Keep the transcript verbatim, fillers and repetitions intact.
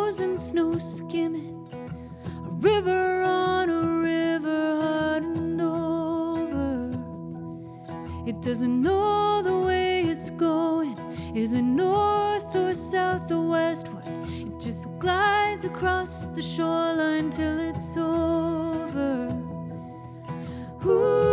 frozen snow skimming, a river on a river hard over. It doesn't know the way it's going. Is it north or south or westward? It just glides across the shoreline till it's over. Ooh.